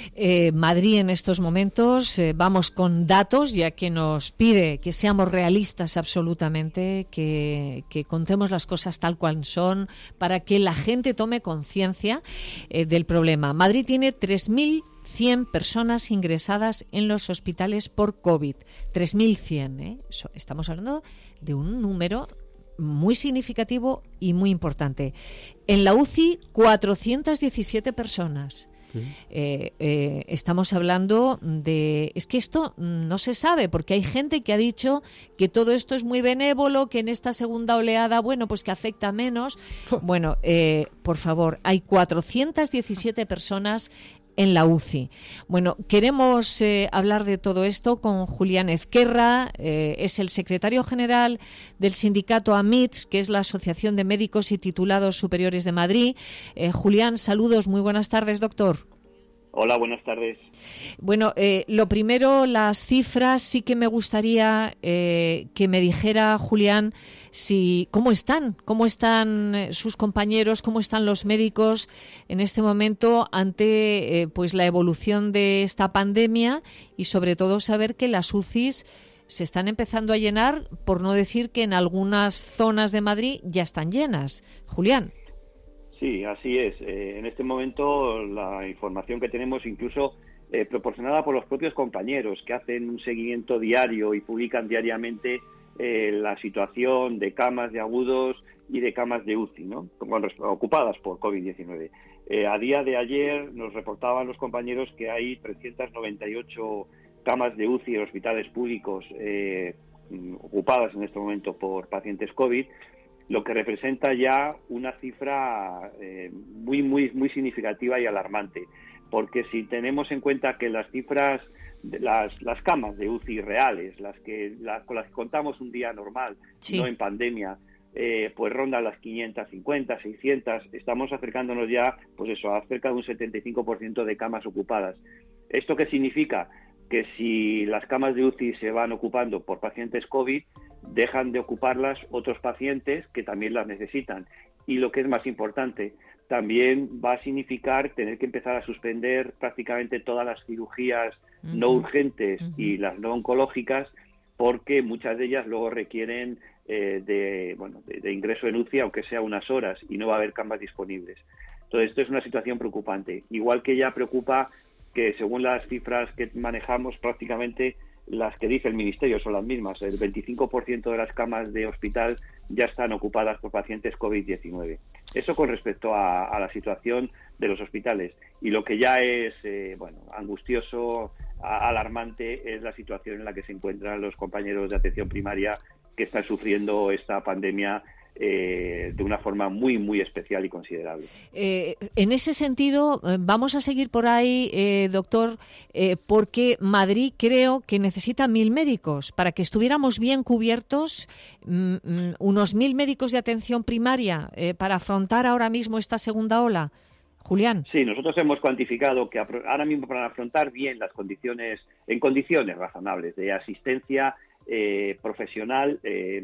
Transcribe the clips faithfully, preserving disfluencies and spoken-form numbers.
Eh, Madrid en estos momentos, eh, vamos con datos, ya que nos pide que seamos realistas absolutamente, que, que contemos las cosas tal cual son, para que la gente tome conciencia eh, del problema. Madrid tiene tres mil cien personas ingresadas en los hospitales por COVID. tres mil cien, ¿eh? Estamos hablando de un número muy significativo y muy importante. En la U C I, cuatrocientas diecisiete personas. Sí. Eh, eh, estamos hablando de... Es que esto no se sabe, porque hay gente que ha dicho que todo esto es muy benévolo, que en esta segunda oleada, bueno, pues que afecta menos. Bueno, eh, por favor, hay cuatrocientas diecisiete personas en la U C I. Bueno, queremos eh, hablar de todo esto con Julián Ezquerra, eh, es el secretario general del sindicato A M I T S, que es la Asociación de Médicos y Titulados Superiores de Madrid. Eh, Julián, saludos, muy buenas tardes, doctor. Hola, buenas tardes. Bueno, eh, lo primero, las cifras, sí que me gustaría eh, que me dijera, Julián, si cómo están, cómo están sus compañeros, cómo están los médicos en este momento ante eh, pues la evolución de esta pandemia y sobre todo saber que las U C Is se están empezando a llenar, por no decir que en algunas zonas de Madrid ya están llenas. Julián. Sí, así es. Eh, en este momento la información que tenemos, incluso eh, proporcionada por los propios compañeros que hacen un seguimiento diario y publican diariamente eh, la situación de camas de agudos y de camas de U C I, ¿no? Bueno, ocupadas por COVID diecinueve. Eh, a día de ayer nos reportaban los compañeros que hay trescientas noventa y ocho camas de U C I en hospitales públicos eh, ocupadas en este momento por pacientes COVID, lo que representa ya una cifra eh, muy, muy, muy significativa y alarmante, porque si tenemos en cuenta que las cifras, de las, las camas de U C I reales, las que la, con las que contamos un día normal, sí, no en pandemia, eh, pues rondan las quinientas cincuenta, seiscientas, estamos acercándonos ya, pues eso, a cerca de un setenta y cinco por ciento de camas ocupadas. ¿Esto qué significa? Que si las camas de U C I se van ocupando por pacientes COVID, dejan de ocuparlas otros pacientes que también las necesitan. Y lo que es más importante, también va a significar tener que empezar a suspender prácticamente todas las cirugías uh-huh. no urgentes uh-huh. y las no oncológicas, porque muchas de ellas luego requieren eh, de, bueno, de, de ingreso en U C I, aunque sea unas horas, y no va a haber camas disponibles. Entonces, esto es una situación preocupante. Igual que ya preocupa que, según las cifras que manejamos, prácticamente las que dice el Ministerio son las mismas. El veinticinco por ciento de las camas de hospital ya están ocupadas por pacientes COVID diecinueve. Eso con respecto a, a la situación de los hospitales. Y lo que ya es eh, bueno, angustioso, a, alarmante, es la situación en la que se encuentran los compañeros de atención primaria que están sufriendo esta pandemia Eh, de una forma muy, muy especial y considerable. Eh, en ese sentido, vamos a seguir por ahí, eh, doctor, eh, porque Madrid creo que necesita mil médicos. Para que estuviéramos bien cubiertos, mm, unos mil médicos de atención primaria eh, para afrontar ahora mismo esta segunda ola. Julián. Sí, nosotros hemos cuantificado que ahora mismo, para afrontar bien las condiciones, en condiciones razonables de asistencia eh, profesional, eh,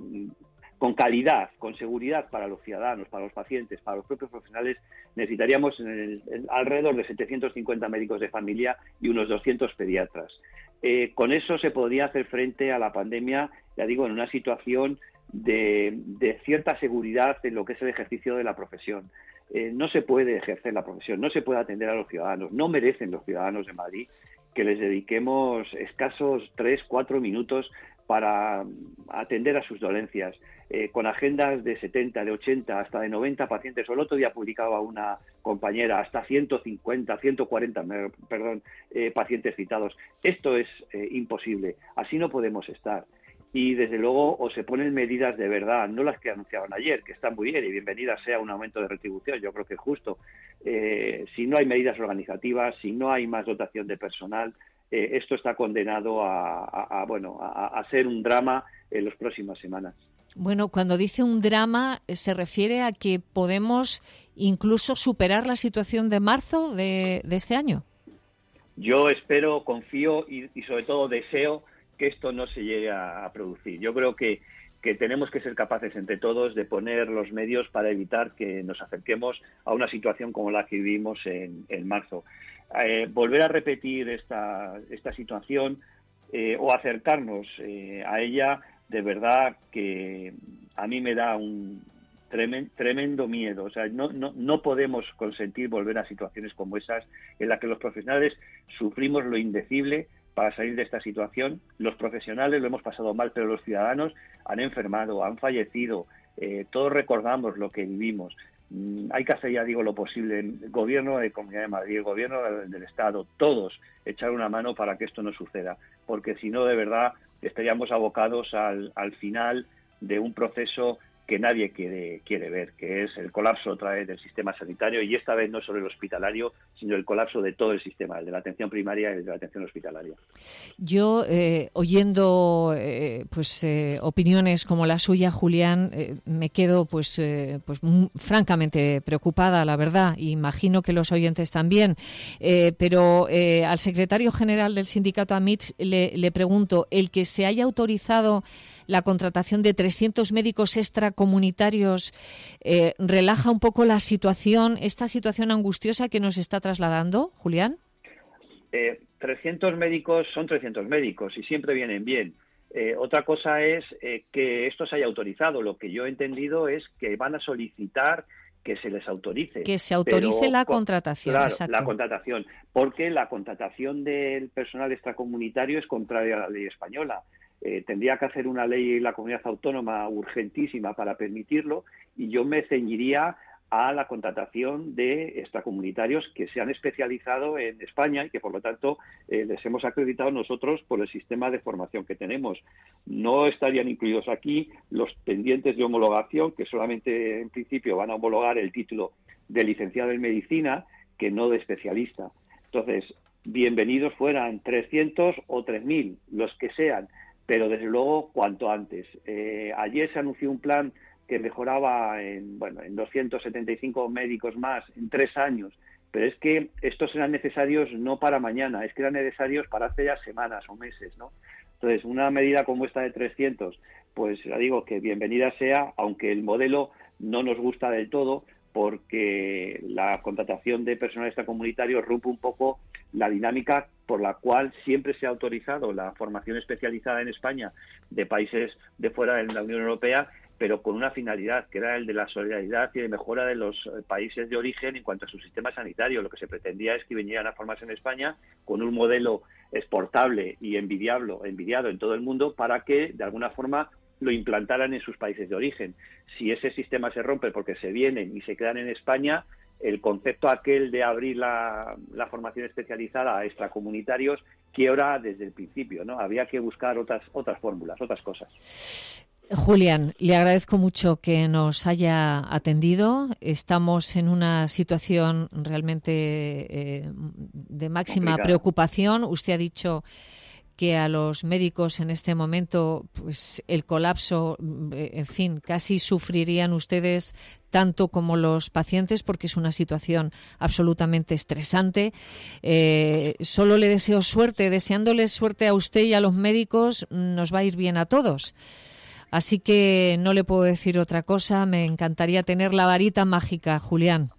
con calidad, con seguridad para los ciudadanos, para los pacientes, para los propios profesionales, necesitaríamos en el, en alrededor de setecientos cincuenta médicos de familia y unos doscientos pediatras. Eh, con eso se podría hacer frente a la pandemia, ya digo, en una situación de, de cierta seguridad en lo que es el ejercicio de la profesión. Eh, no se puede ejercer la profesión, no se puede atender a los ciudadanos, no merecen los ciudadanos de Madrid que les dediquemos escasos tres, cuatro minutos para atender a sus dolencias, eh, con agendas de setenta, de ochenta, hasta de noventa pacientes. El otro día publicaba una compañera hasta ciento cincuenta, ciento cuarenta, perdón, eh, pacientes citados. Esto es eh, imposible, así no podemos estar. Y desde luego o se ponen medidas de verdad, no las que anunciaban ayer, que están muy bien y bienvenida sea un aumento de retribución, yo creo que es justo. Eh, si no hay medidas organizativas, si no hay más dotación de personal, eh, esto está condenado a, a, a bueno a, a ser un drama en las próximas semanas. Bueno, cuando dice un drama, ¿se refiere a que podemos incluso superar la situación de marzo de, de este año? Yo espero, confío y, y sobre todo deseo que esto no se llegue a, a producir. Yo creo que, que tenemos que ser capaces entre todos de poner los medios para evitar que nos acerquemos a una situación como la que vivimos en, en marzo. eh, volver a repetir esta, esta situación eh, o acercarnos eh, a ella, de verdad que a mí me da un tremendo, tremendo miedo. O sea, no, no, no podemos consentir volver a situaciones como esas en las que los profesionales sufrimos lo indecible para salir de esta situación. Los profesionales lo hemos pasado mal, pero los ciudadanos han enfermado, han fallecido. Eh, todos recordamos lo que vivimos. Mm, hay que hacer, ya digo, lo posible. El gobierno de Comunidad de Madrid, el gobierno del, del Estado, todos echar una mano para que esto no suceda, porque si no, de verdad, estaríamos abocados al, al final de un proceso que nadie quiere, quiere ver, que es el colapso otra vez del sistema sanitario, y esta vez no solo el hospitalario, sino el colapso de todo el sistema, el de la atención primaria y el de la atención hospitalaria. Yo, eh, oyendo eh, pues eh, opiniones como la suya, Julián, eh, me quedo pues, eh, pues m- francamente preocupada, la verdad, y imagino que los oyentes también. Eh, pero eh, al secretario general del sindicato A M I T le, le pregunto, ¿el que se haya autorizado la contratación de trescientos médicos extracomunitarios eh, relaja un poco la situación, esta situación angustiosa que nos está trasladando, Julián? Eh, trescientos médicos son trescientos médicos y siempre vienen bien. Eh, otra cosa es eh, que esto se haya autorizado. Lo que yo he entendido es que van a solicitar que se les autorice. Que se autorice pero, la contratación, claro, exacto. la contratación, porque la contratación del personal extracomunitario es contraria a la ley española. Eh, tendría que hacer una ley la comunidad autónoma urgentísima para permitirlo, y yo me ceñiría a la contratación de extracomunitarios que se han especializado en España y que, por lo tanto, eh, les hemos acreditado nosotros por el sistema de formación que tenemos. No estarían incluidos aquí los pendientes de homologación, que solamente en principio van a homologar el título de licenciado en medicina, que no de especialista. Entonces, bienvenidos fueran trescientos o tres mil, los que sean, pero desde luego cuanto antes. Eh, ayer se anunció un plan que mejoraba en, bueno, en doscientos setenta y cinco médicos más en tres años, pero es que estos eran necesarios no para mañana, es que eran necesarios para hace ya semanas o meses, ¿no? Entonces, una medida como esta de trescientos, pues ya digo que bienvenida sea, aunque el modelo no nos gusta del todo, porque la contratación de personal extracomunitario rompe un poco la dinámica por la cual siempre se ha autorizado la formación especializada en España de países de fuera de la Unión Europea, pero con una finalidad, que era el de la solidaridad y de mejora de los países de origen en cuanto a su sistema sanitario. Lo que se pretendía es que vinieran a formarse en España con un modelo exportable y envidiable, envidiado en todo el mundo, para que, de alguna forma, lo implantaran en sus países de origen. Si ese sistema se rompe porque se vienen y se quedan en España, el concepto aquel de abrir la, la formación especializada a extracomunitarios quiebra desde el principio, ¿no? Habría que buscar otras otras fórmulas, otras cosas. Julián, le agradezco mucho que nos haya atendido. Estamos en una situación realmente eh, de máxima Complicada. preocupación. Usted ha dicho que a los médicos en este momento, pues el colapso, en fin, casi sufrirían ustedes tanto como los pacientes, porque es una situación absolutamente estresante. Eh, solo le deseo suerte, deseándoles suerte a usted y a los médicos, nos va a ir bien a todos. Así que no le puedo decir otra cosa, me encantaría tener la varita mágica, Julián.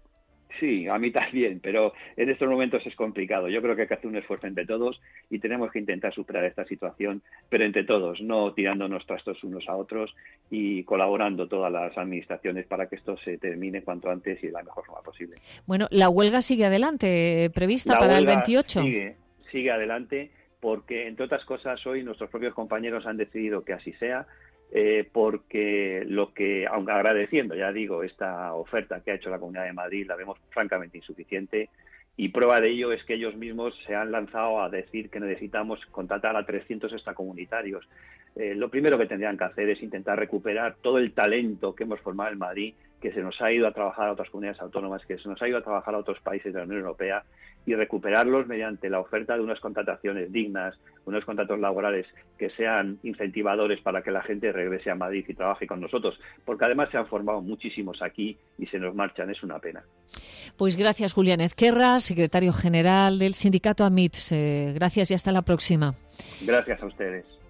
Sí, a mí también, pero en estos momentos es complicado. Yo creo que hay que hacer un esfuerzo entre todos y tenemos que intentar superar esta situación, pero entre todos, no tirándonos trastos unos a otros y colaborando todas las administraciones para que esto se termine cuanto antes y de la mejor forma posible. Bueno, la huelga sigue adelante, prevista la para el huelga veintiocho. Sigue, sigue adelante porque, entre otras cosas, hoy nuestros propios compañeros han decidido que así sea. Eh, porque lo que, aunque agradeciendo, ya digo, esta oferta que ha hecho la Comunidad de Madrid, la vemos francamente insuficiente, y prueba de ello es que ellos mismos se han lanzado a decir que necesitamos contratar a trescientos extracomunitarios. Eh, lo primero que tendrían que hacer es intentar recuperar todo el talento que hemos formado en Madrid, que se nos ha ido a trabajar a otras comunidades autónomas, que se nos ha ido a trabajar a otros países de la Unión Europea, y recuperarlos mediante la oferta de unas contrataciones dignas, unos contratos laborales que sean incentivadores para que la gente regrese a Madrid y trabaje con nosotros, porque además se han formado muchísimos aquí y se nos marchan, es una pena. Pues gracias, Julián Ezquerra, secretario general del sindicato A M I T. Eh, gracias y hasta la próxima. Gracias a ustedes.